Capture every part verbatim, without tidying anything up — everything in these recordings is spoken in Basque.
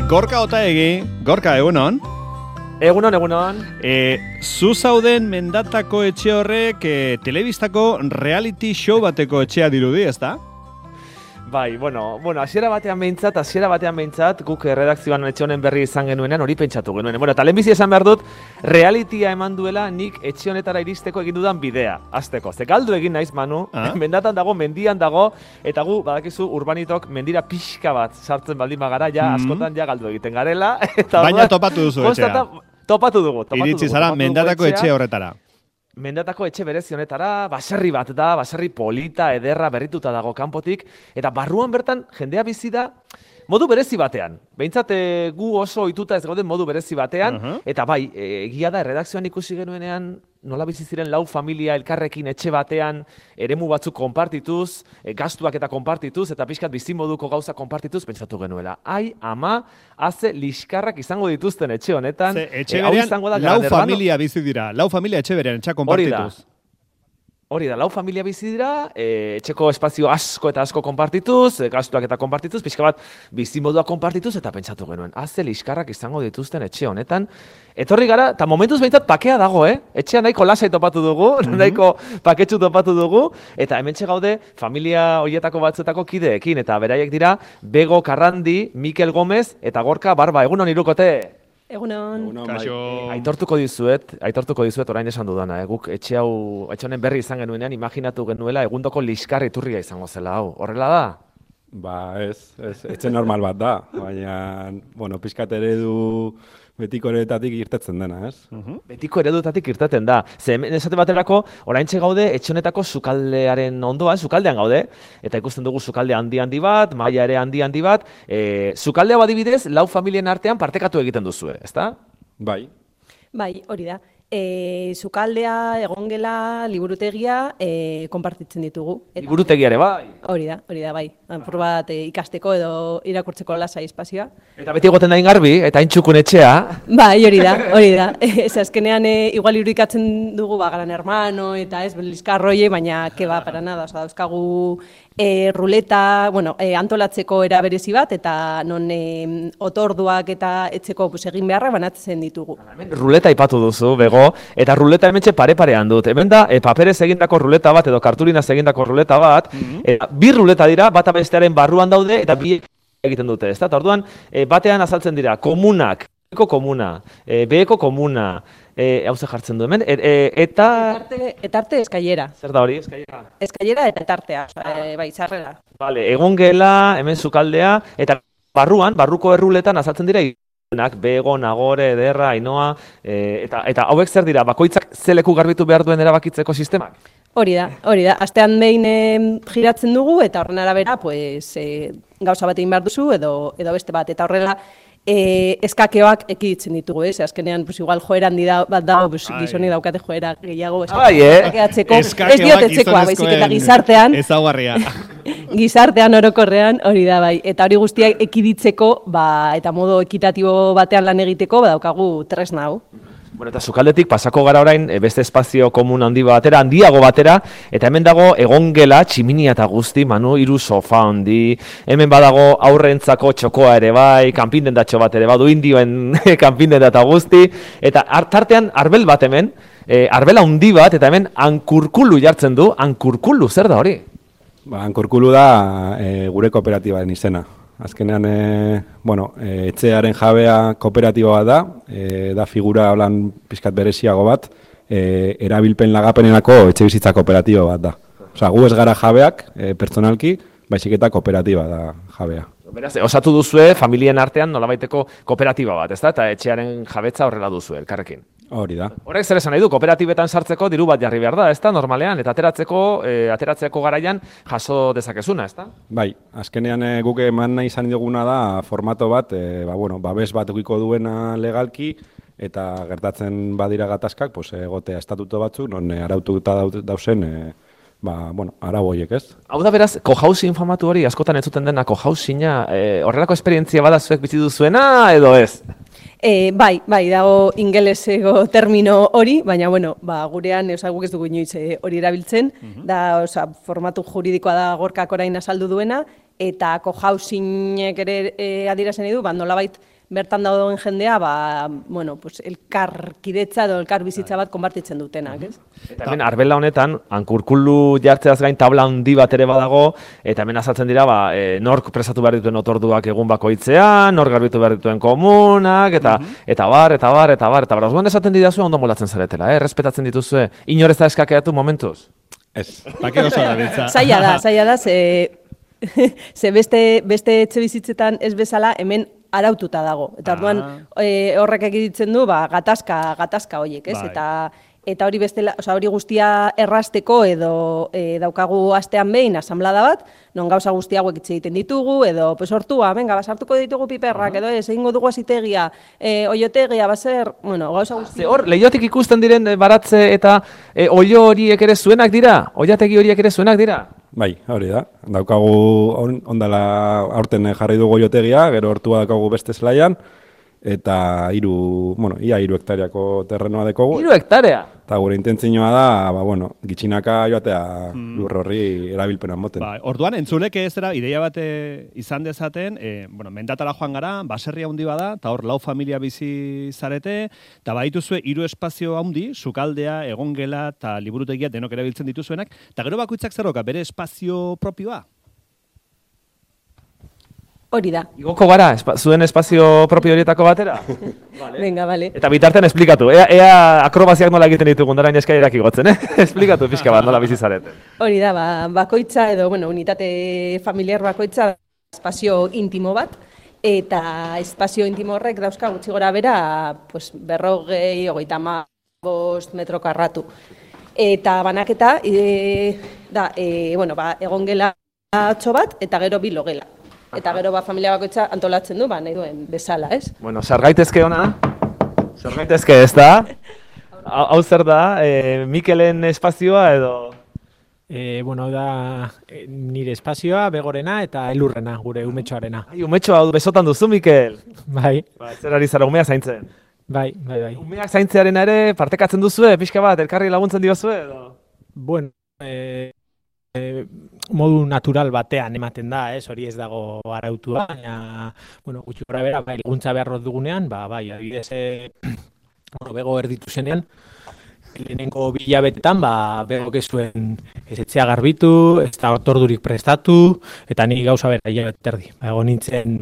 Gorka Otaegi, Gorka, egunon? Egunon, egunon. E, zu zauden mendatako etxe horrek e, telebistako reality show bateko etxea dirudi, ezta? Bai, bueno, bueno, hasiera batean behintzat, hasiera batean behintzat, guk erredakzioan etxe honen berri izan genuenean hori pentsatu genuen. Bueno, eta lehenbizi esan behar dut, realitya eman duela nik etxe honetara iristeko egin dudan bidea, hasteko. Ze galdu egin naiz, Manu, ah? Mendatan dago, mendian dago, eta gu, badakizu, urbanitok mendira pixka bat sartzen baldin bagara, ja, mm-hmm. askotan ja galdu egiten garela. Eta baina topatu duzu etxea. Topatu dugu, topatu Iritsi zara, mendatako etxe horretara. Mendatako etxe berezi honetara, baserri bat da, baserri polita, ederra, berrituta dago kanpotik, eta barruan bertan jendea bizi da modu berezi batean. Behintzat e, gu oso ohituta ez gauden modu berezi batean, uh-huh. eta bai, egia da, erredakzioan ikusi genuenean, nola bizi ziren lau familia elkarrekin etxe batean, eremu batzuk konpartituz, e, gastuak eta konpartituz, eta pixkat bizimoduko gauza konpartituz, pentsatu genuela. Ai, ama, haze liskarrak izango dituzten etxe honetan. Ze, etxe berean, e, lau familia bizi dira, lau familia etxe berean, etxe konpartituz. Hori da, lau familia bizi dira, e, etxeko espazio asko eta asko konpartituz, e, gastuak eta konpartituz, pixka bat bizimodua konpartituz, eta pentsatu genuen, haze liskarrak izango dituzten etxe honetan. Etorri gara, eta momentuz behintzat pakea dago, eh? Etxea nahiko lasai topatu dugu, mm-hmm. nahiko paketsu topatu dugu, eta hementxe gaude familia horietako batzuetako kideekin, eta beraiek dira, Bego Karrandi, Mikel Gomez, eta Gorka Barba, egunon irukote! Egunon. Kaixo. Aitortuko dizuet, aitortuko dizuet orain esan dudana, eh? Guk etxe hau, etxe honen berri izan genuenean, imaginatu genuela egundoko liskar iturria izango zela hau. Horrela da? Ba, ez, ez, etxe normal bat da, baina, bueno, pixkat eredu betiko eredutatik irtetzen dena, ez? Uh-huh. Betiko eredutatik irteten da. Ze, esate baterako, oraintxe gaude, etxe honetako sukaldearen ondoan, sukaldean gaude, eta ikusten dugu sukalde handi-handi bat, maila ere handi-handi bat, e, sukaldea badibidez, lau familien artean partekatu egiten duzue, ezta? Bai. Bai, hori da. E, sukaldea, egongela, liburutegia, e, konpartitzen ditugu. Eta, liburutegia ere, bai? Hori da, hori da, bai. Apur bat e, ikasteko edo irakurtzeko lasai espazioa. Eta beti egoten da ingarbi, eta intxukun etxea. Bai, hori da, hori da. Ez azkenean, e, igual irudikatzen dugu, ba, Gran Hermano, eta ez, belizkarroie, baina, keba, para nada, oza, dauzkagu e, ruleta, bueno, e, antolatzeko era berezi bat, eta non e, otorduak eta etxeko pues, egin beharra banatzen ditugu. Hemen ruleta ipatu duzu, Bego, eta ruleta hementxe pare-parean dut. Hemen da, e, paperez egindako ruleta bat, edo kartulinaz egindako ruleta bat, mm-hmm. e, bi ruleta dira, bata bestearen barruan daude, eta bi egiten dute, ezta? Eta orduan, e, batean azaltzen dira, komunak, eko komuna, e, beheko komuna, e, hau ze jartzen du hemen, e, e, eta... Etarte, etarte eskailera. Zer da hori, eskailera? Eskailera eta etartea, e, bai, zarrera. Vale, egon gela, hemen sukaldea, eta barruan, barruko erruletan azaltzen dira, Bego, Nagore, Ederra, Ainoa, e, eta, eta hauek zer dira, bakoitzak zeleku garbitu behar duen erabakitzeko sistemak? Hori da, hori da. Astean behin e, giratzen dugu, eta horren arabera, pues, e, gauza bat egin behar duzu, edo, edo beste bat, eta horrela, E, eskakeoak ekiditzen ditugu, ez? Azkenean, pues, igual joera handi da, bat dago, pues, gizoni daukate joera gehiago eskakeatzeko. Ez diotetzekoa, baizik eta gizartean. Ezaugarria. Gizartean orokorrean, hori da, bai. Eta hori guztiak ekiditzeko, ba, eta modu ekitatibo batean lan egiteko, ba, daukagu tresna hau. Bueno, eta sukaldetik pasako gara orain beste espazio komun handi batera, handiago batera, eta hemen dago egongela, tximinia eta guzti, Manu, hiru sofa handi, hemen badago aurrentzako txokoa ere bai, kanpindendatxo bat ere badu, indioen kanpindenda eta guzti, eta tartean arbel bat hemen, e, arbela handi bat, eta hemen ankurkulu jartzen du, ankurkulu, zer da hori? Ba, ankurkulu da e, gure kooperatibaren izena. Azkenean, e, bueno, e, etxearen jabea kooperatiba bat da, e, da figura holan pixkat bereziago bat, e, erabilpen lagapenenako etxe bizitza kooperatiba bat da. Osea, gu ez gara jabeak, e, pertsonalki, baizik eta kooperatiba da jabea. Beraz, osatu duzue, familien artean nolabaiteko kooperatiba bat, ezta? Eta etxearen jabetza horrela duzue, elkarrekin. Hori da. Horrek zer esan nahi du, kooperatibetan sartzeko diru bat jarri behar da, ezta? Normalean, eta ateratzeko, e, ateratzeko garaian jaso dezakezuna, ezta? Bai, azkenean e, guk eman nahi izan duguna da formato bat, e, ba, bueno, babes bat ukiko duena legalki, eta gertatzen badira gatazkak, pues, egotea estatuto batzuk, non e, araututa dauzen, e, ba, bueno, arau horiek, ez? Hau da beraz, cohousing famatu hori, askotan entzuten dena cohousinga, e, horrelako esperientzia bada zuek bizi duzuena, edo ez? E, bai, bai, dago ingelesego termino hori, baina, bueno, ba, gurean, oza, guk ez dugu inoiz e, hori erabiltzen, uh-huh. da, oza, formatu juridikoa da Gorkak orain azaldu duena, eta cohousingek ere e, adierazten du, ba, nolabait bertan dauden jendea, ba, bueno, pues, elkarkidetza edo elkar bizitza bat konpartitzen dutenak, ez? Eta hemen arbela honetan, hankurkulu jartzeaz gain tabla handi bat ere badago, eta hemen azaltzen dira, ba, e, nork prestatu behar dituen otorduak egun bakoitzean, nork garbitu behar dituen komunak, eta eta bar, eta bar, eta bar, eta bar, osguan esaten didazu ondo molatzen zaretela, eh? Respetatzen dituzue, inorez da eskakeatu momentuz? Ez. Bake oso da biltza. Zaila da, zaila da, ze, ze beste, beste etxe bizitzetan ez bezala hemen araututa dago. Eta orduan e, horrek egiten du, ba, gatazka, gatazka horiek, ez? Bai. Eta eta hori bestela, osea, hori guztia errasteko edo e, daukagu astean behin asamblada bat, non gauza guzti hauek hitz egiten ditugu, edo pues hortua, venga, basartuko ditugu piperrak, edo ez, egingo dugu azitegia, e, oiotegia, baser, bueno, gauza guzti. Ze hor, lehiotik ikusten diren e, baratze eta e, oio horiek ere zuenak dira? Oiategi horiek ere zuenak dira? Bai, hori da. Daukagu on, ondala aurten jarri dugu oiotegia, gero hortua daukagu beste zelaian, eta hiru, bueno, ia hiru hektariako terrenoa dekogu. Hiru hektarea? Eta gure intentzioa da, ba, bueno, gitxinaka joatea mm. lur horri erabilpena moten. Ba, orduan, entzulek ez dira, ideia bat izan dezaten, e, bueno, mendatara joan gara, baserria handi bada, eta hor lau familia bizi zarete, eta badituzue hiru espazio handi, sukaldea, egongela, eta liburutegia denok erabiltzen dituzuenak, eta gero bakoitzak zeroka, bere espazio propioa? Hori da. Igoko gara, espa, zuen espazio propio horietako batera? Vale. Venga, vale. Eta bitartean esplikatu, ea, ea akrobaziak nola egiten ditugun darain eskailerak igotzen, eh? Esplikatu pixka bat, nola bizi zarete. Hori da, ba, bakoitza edo, bueno, unitate familiar bakoitza espazio intimo bat, eta espazio intimo horrek dauzka gutxi gora bera, pues, berrogei, hogeita hamabost metro karratu. Eta banaketa, e, da, e, bueno, ba, egongela atxo bat, eta gero bi logela. Eta gero ba familia bakoitza antolatzen du, ba nahi duen bezala, ez? Bueno, sargaitezke ona. Sargaitezke, ez da? Hau zer da, e, Mikelen espazioa edo? E, bueno, da e, nire espazioa, begorena eta elurrena, gure umetxoarena. Ai, umetxoa besotan duzu, Mikel? Bai. Ba, zer ari zara umea zaintzen? Bai, bai, bai. Umeak zaintzearen ere partekatzen duzue, pixka bat, elkarri laguntzen diozue edo? Bueno, e, E, modu natural batean ematen da, ez, hori ez dago arautua, baina, bueno, gutxi gora bera, bai, laguntza behar dugunean, ba, bai, adibidez, e, bueno, bego erditu zenean, lehenengo bilabetetan, ba, bego kezuen ez etxea garbitu, ez da otordurik prestatu, eta ni gauza bera, hilabete erdi, ba, egon nintzen,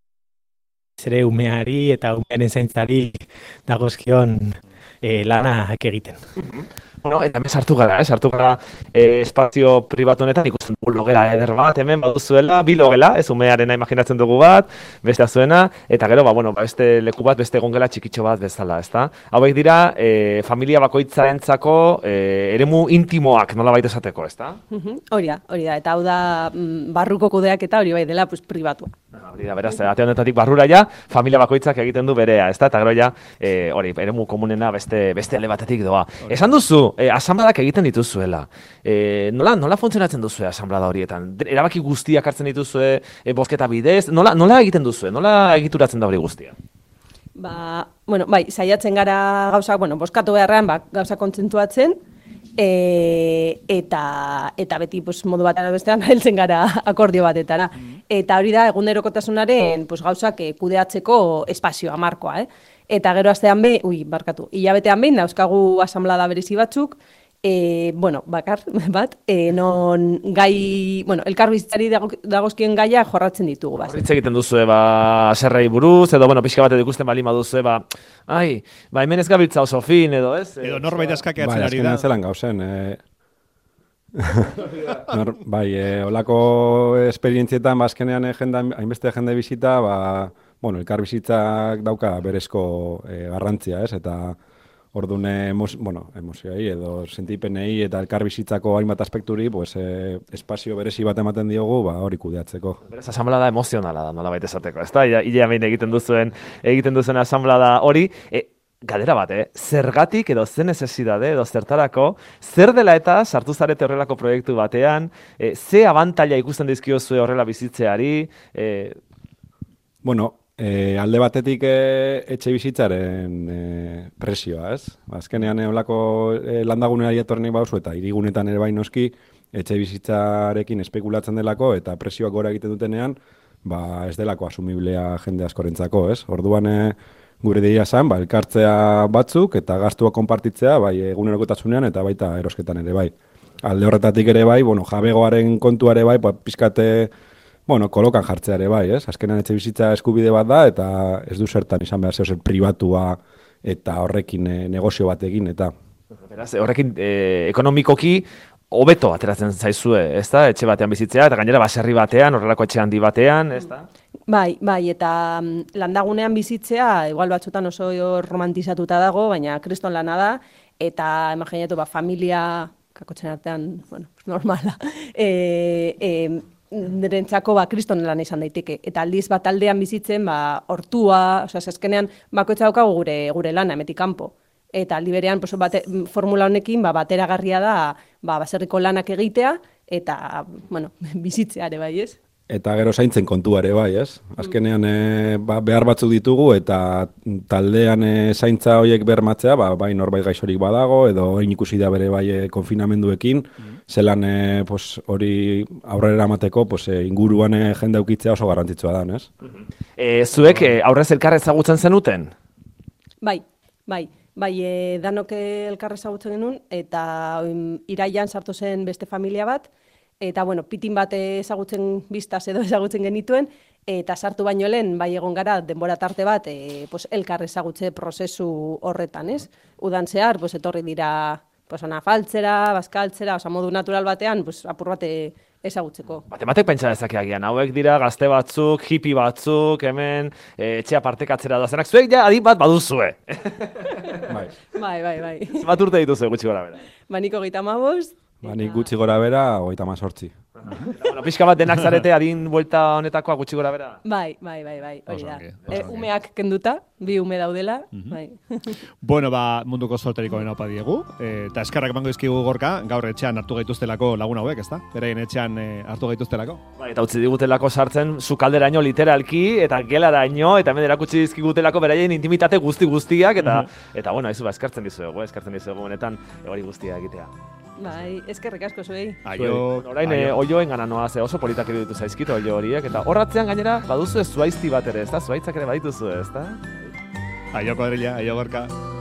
zere umeari eta umearen zaintzari dagozkion e, lanak egiten. Bueno, eta hemen sartu gara, eh? sartu gara eh, espazio pribatu honetan ikusten dugu logela eder bat, hemen baduzuela, bi logela, ez umearena imaginatzen dugu bat, beste zuena, eta gero, ba, bueno, ba, beste leku bat, beste egongela txikitxo bat bezala, ezta? Hauek dira, eh, familia bakoitzarentzako eh, eremu intimoak nola baita esateko, ezta? Hori da, hori da, eta hau da barruko kudeak eta hori bai dela, pues, pribatua. Hori da, beraz, ate honetatik barrura ja, familia bakoitzak egiten du berea, ezta? Eta gero ja, eh, hori, eremu komunena beste, beste ale batetik doa. Esan duzu, E, asanbladak egiten dituzuela. E, nola, nola funtzionatzen duzue asanblada horietan? Erabaki guztiak hartzen dituzue e, bozketa bidez? Nola, nola egiten duzue? Nola egituratzen da hori guztia? Ba, bueno, bai, saiatzen gara gauzak, bueno, bozkatu beharrean, ba, gauza kontzentuatzen, e, eta, eta beti pues, modu batera bestean heltzen gara akordio batetara. Eta hori da, egunerokotasunaren pues, gauzak e, kudeatzeko espazioa, markoa, eh? Eta gero astean behin, ui, barkatu, hilabetean behin dauzkagu asanblada berezi batzuk, e, bueno, bakar bat, e, non gai, bueno, elkarbizitzari dagozkien gaia jorratzen ditugu. Horritz egiten duzue, ba, aserrei buruz, edo, bueno, pixka bat edo ikusten bali maduzue, ba, ai, ba, hemen ez gabiltza oso fin, edo, ez? Edo norbait eskakeatzen ari da. Bai, azkenean zelan gauzen, eh... Nor, bai, e, olako esperientzietan, ba, azkenean hainbeste jende bizita, ba, bueno, elkar bizitzak dauka berezko e, garrantzia, ez? Eta orduan emos, bueno, emozioei edo sentipenei eta elkar bizitzako hainbat aspekturi, pues, e, espazio berezi bat ematen diogu, ba, hori kudeatzeko. Beraz, asanblada emozionala da, nola baita esateko, ez da? Ia behin egiten duzuen, egiten duzuen asanblada hori, e, Galdera bat, eh? Zergatik edo zen necesidade edo zertarako, zer dela eta sartu zarete horrelako proiektu batean, e, ze abantaila ikusten dizkiozue horrela bizitzeari? E... Bueno, e, alde batetik e, etxe bizitzaren e, presioa, ez? Azkenean holako e, landagunera etorri bauzu eta hirigunetan ere bai noski etxe bizitzarekin espekulatzen delako eta presioak gora egiten dutenean, ba, ez delako asumiblea jende askorentzako, ez? Orduan e, gure deia zen, ba, elkartzea batzuk eta gastua konpartitzea, bai, egunerokotasunean eta baita erosketan ere bai. Alde horretatik ere bai, bueno, jabegoaren kontua ere bai, ba, pizkate, bueno, kolokan jartzea ere bai, ez? Azkenan etxe bizitza eskubide bat da, eta ez du zertan izan behar zeu zer pribatua eta horrekin e, negozio bat egin, eta... Beraz, horrekin e, ekonomikoki hobeto ateratzen zaizue, ez da? Etxe batean bizitzea, eta gainera baserri batean, horrelako etxe handi batean, ez da? Bai, bai, eta landagunean bizitzea, igual batzutan oso romantizatuta dago, baina kriston lana da, eta imaginatu, ba, familia, kakotzen artean, bueno, normala, e, e, nirentzako ba, kriston lan izan daiteke. Eta aldiz bat aldean bizitzen, ba, hortua, osea, azkenean bakoitza daukagu gure, gure lana, emetik kanpo. Eta aldi berean, pues, bate, formula honekin, ba, bateragarria da, ba, baserriko lanak egitea, eta, bueno, bizitzea ere bai, ez? Eta gero zaintzen kontua ere bai, ez? Azkenean e, ba, behar batzuk ditugu, eta taldean e, zaintza horiek bermatzea, ba, bai norbait gaixorik badago, edo hain ikusi da bere bai e, konfinamenduekin, zelan e, pos, hori aurrera emateko pos, e, inguruan e, jende aukitzea oso garrantzitsua da, ez? E, zuek e, aurrez elkar ezagutzen zenuten? Bai, bai. Bai, e, danok elkar ezagutzen genuen, eta um, iraian sartu zen beste familia bat, eta, bueno, pitin bat ezagutzen biztaz edo ezagutzen genituen, eta sartu baino lehen, bai egon gara, denbora tarte bat, e, pues, elkar ezagutze prozesu horretan, ez? Udan zehar, pues, etorri dira, pues, ona faltzera, bazkaltzera, oza, modu natural batean, pues, apur bat ezagutzeko. Bate batek pentsa dezakeagian, hauek dira gazte batzuk, hippie batzuk, hemen e, etxea partekatzera doazenak, zuek ja adin bat baduzue. Bai. Bai, bai, bai. Zenbat urte dituzue gutxi gora bera? Ba, niko hogeita hamabost. Ba, nik gutxi gora bera, hogeita hamazortzi. Bueno, pixka bat denak zarete adin buelta honetakoa gutxi gora bera? Bai, bai, bai, bai, hori da. Oso ongi, oso E, ongi. umeak kenduta, bi ume daudela, bai. Bueno, ba, munduko solteriko bena opa diegu, e, eta eskarrak emango izkigu Gorka, gaur etxean hartu gaituztelako lagun hauek, ezta? Beraien etxean e, hartu gaituztelako. Bai, eta utzi digutelako sartzen sukalderaino literalki, eta gelaraino, eta hemen erakutsi dizkigutelako beraien intimitate guzti guztiak, eta, eta bueno, aizu, ba, eskartzen dizuegu, eskartzen dizuegu honetan hori guztia egitea. Bai, eskerrik asko zuei. Aio, Bueno, orain eh, oioen gana noa, ze oso politak iruditu zaizkit oio horiek, eta horratzean gainera baduzu ez zuaizti bat ere, ez da? Zuaitzak ere badituzu, ez da? aio Kuadrilla, aio Gorka.